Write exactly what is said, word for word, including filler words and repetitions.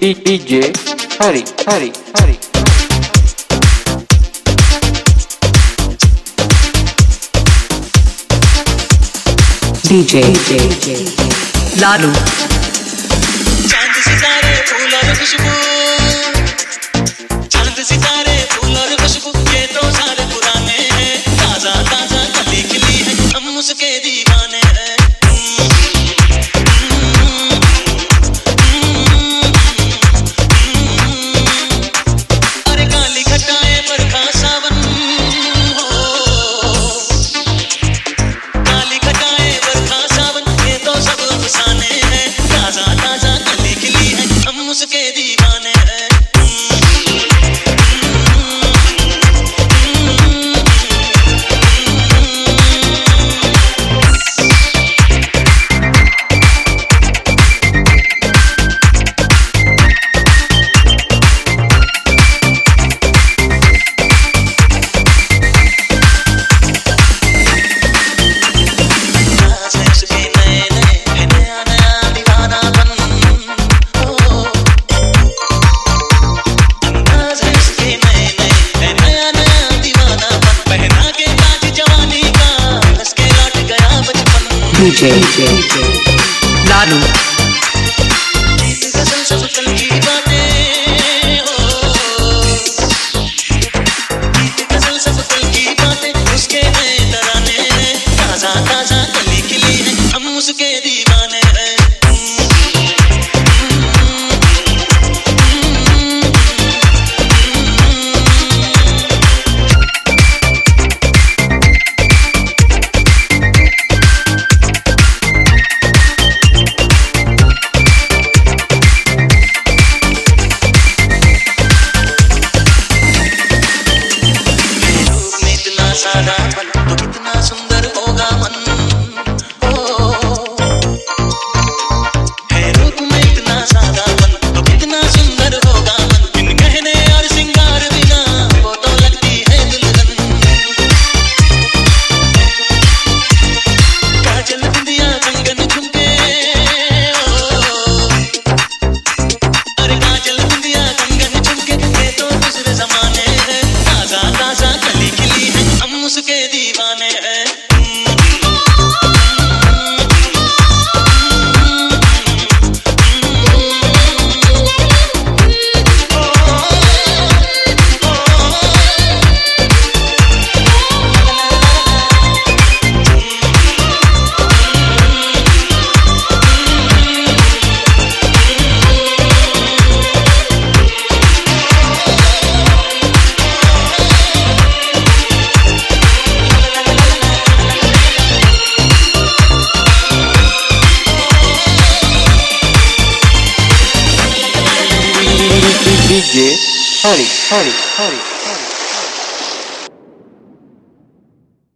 DJ Hari Hari Hari DJ Lalu. चांद सितारे फूल और खुशबू, चांद सितारे फूल और खुशबू, ये तो सारे पुराने हैं। ताजा ताजा कली खिली है, हम उसके दीवाने हैं। अरे काली घटाएं बरखा सावन हो, काली घटाएं बरखा सावन, ये तो सब अफसाने हैं। ताजा ताजा कली खिली है, हम उसके दीवाने हैं। डीजे लालू। सब कल की बातें हो, गजल सब कल की बातें, उसके नए तराने हैं। ताजा ताजा कली खिली है, हम उसके दीवाने हैं। सादापन तो कितना सुंदर होगा मन, ओ है रूप में इतना सादापन तो कितना सुंदर होगा मन। बिन गहने और सिंगार बिना वो तो लगती है दुल्हन। काजल बिंदिया कंगन झुमके, अरे काजल बिंदिया कंगन झुमके, ये तो दूसरे जमाने हैं। ताजा ताजा कली खिली है, हम उसके दीवाने हैं। डीजे हरी हरी हरी।